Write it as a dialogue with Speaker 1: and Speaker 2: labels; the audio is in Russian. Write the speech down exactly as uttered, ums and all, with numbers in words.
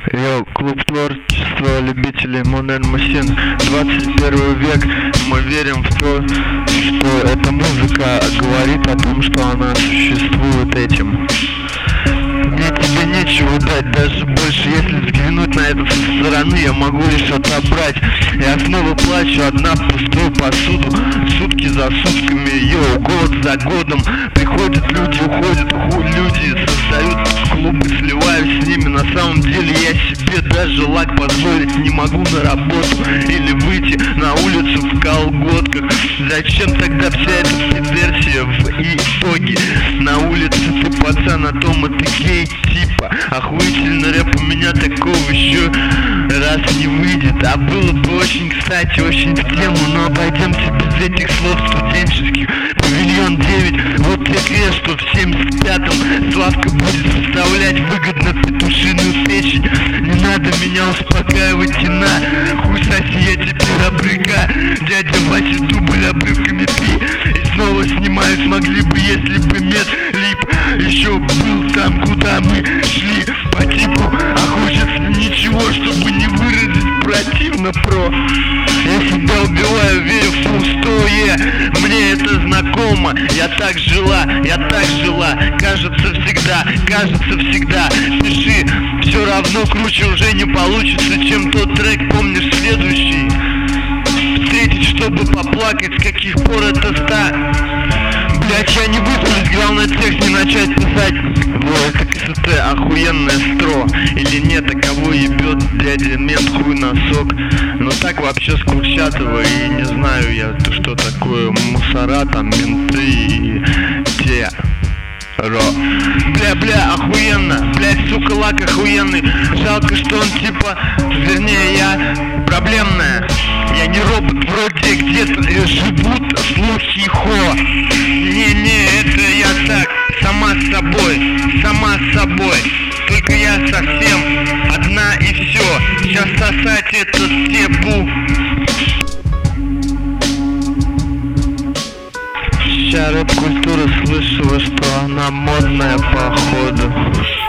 Speaker 1: Йо, клуб творчества любителей Монен Масин. двадцать первый век. Мы верим в то, что эта музыка говорит о том, что она существует этим. Мне тебе нечего дать, даже больше, если взглянуть на это со стороны, я могу лишь отобрать. Я снова плачу, одна пустую посуду, сутки за сутками, йоу, год за годом. Приходят люди, уходят люди, создают клубы, сливаюсь с ними. На самом деле я себе даже лак позволить не могу на работу или выйти на улицу в колготках. Зачем тогда вся эта диверсия в итоге? На улице ты пацан, а дома ты гей типа. Охуительный рэп, у меня такого еще раз не выйдет. А было бы очень кстати, очень в тему, но обойдемся без этих слов студенческих. Павильон девять, вот тебе крест, что в семьдесят пятом Славка будет составлять выгодно петушиную печень. Не надо меня успокаивать и на хуй соси, я теперь обрыка. Дядя Вася дубль обрывками пи. И снова снимаю, смогли бы, если бы мед лип еще был там, куда мы шли по типу. А хочется ничего, чтобы не выразить противно про. Я себя убиваю, верю в пустое. Мне это знакомо. Я так жила, я так жила. Кажется всегда, кажется всегда. Пиши, все равно круче уже не получится, чем тот трек, помнишь, следующий. Встретить, чтобы поплакать, с каких пор это ста. Блять, я не высплюсь, главное текст не начать писать. Во, это КСТ, охуенное стро. Или нет, а кого ебет дядя мент хуй носок. Но так вообще с Курчатова. И не знаю я, что такое мусора, там менты и те. Ро. Бля, бля, охуенно. Блять, сука, лак охуенный. Жалко, что он типа, вернее, я проблемная. Я не робот, вроде где-то живут слухи хо. Не-не, это я так, сама с собой, сама с собой. Только я совсем одна и все. Сейчас сосать этот степу. Вся рэп-культура слышала, что она модная походу.